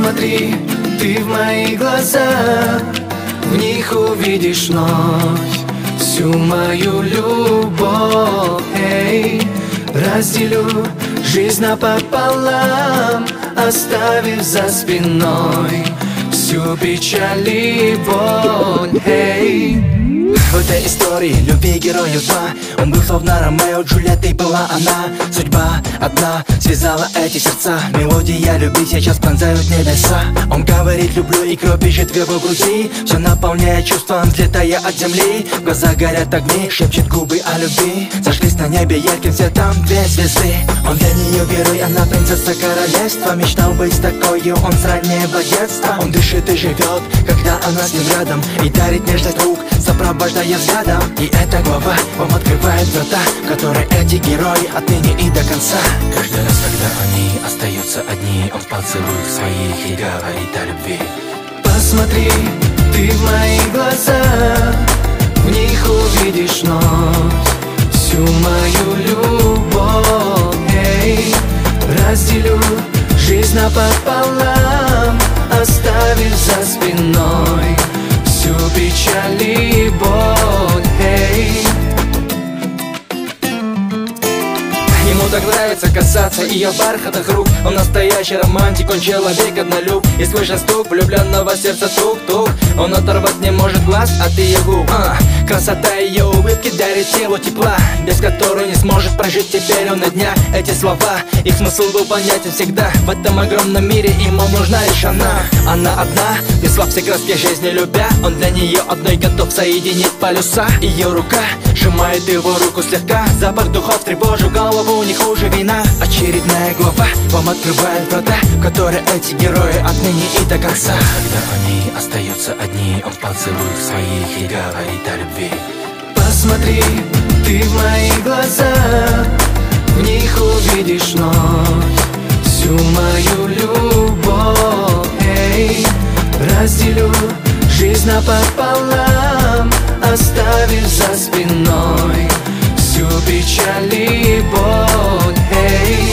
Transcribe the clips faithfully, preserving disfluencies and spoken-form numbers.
Посмотри, ты в мои глаза, в них увидишь вновь всю мою любовь. Эй, разделю жизнь напополам, оставив за спиной всю печаль и боль. Эй, в этой истории любви героев два. Он был словно Ромео, Джульеттой была она. Судьба одна связала эти сердца. Мелодия любви сейчас пронзают небеса. Он говорит люблю, и кровь бежит в его груди. Все наполняет чувством, взлетая от земли. В глазах горят огни, шепчет губы о любви. Зажглись на небе ярким светом две звезды. Он для нее герой, она принцесса королевства. Мечтал быть такой, он с раннего детства. Он дышит и живет, когда она с ним рядом, и дарит нежность рук, сопровождая взглядом. И эта глава вам открывает врата, в которые эти герои отныне и до конца. Каждый раз, когда они остаются одни, он в поцелуях своих и говорит о любви. Посмотри, ты в мои глаза, в них увидишь вновь всю мою любовь. Эй, разделю жизнь напополам, оставив за спиной всю печаль и боль. Эй, ему так нравится касаться ее бархатных рук. Он настоящий романтик, он человек однолюб. И слышен стук влюбленного сердца тук-тук. Он оторвать не может глаз от ее губ. а, Красота ее улыбки дарит телу тепла, без которой не сможет прожить теперь он и дня. Эти слова, их смысл был понятен всегда. В этом огромном мире ему нужна лишь она. Она одна, несла все краски жизни любя. Он для нее одной готов соединить полюса. Ее рука сжимает его руку слегка. Запах духов тревожит голову не хуже вина. Очередная глава вам открывает врата, в которые эти герои отныне и до конца. Когда они остаются одни, он в поцелуях своих и говорит о любви. посмотри, ты в мои глаза, в них увидишь вновь всю мою любовь. Эй, разделю жизнь напополам, оставив за спиной всю печаль и боль. Эй,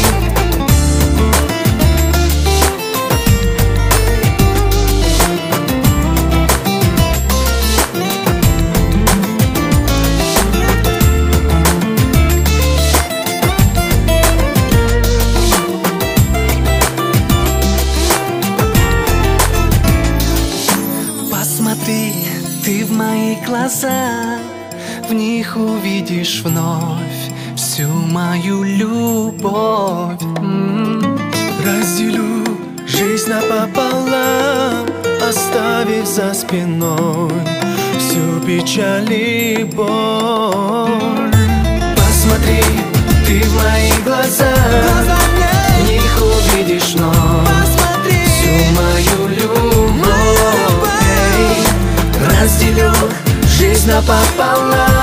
посмотри, ты в мои глаза, в них увидишь вновь всю мою любовь. М-м-м. Разделю жизнь напополам, оставив за спиной всю печаль и боль. Посмотри, ты в мои глаза, в них увидишь вновь всю мою любовь. Эй, разделю жизнь напополам,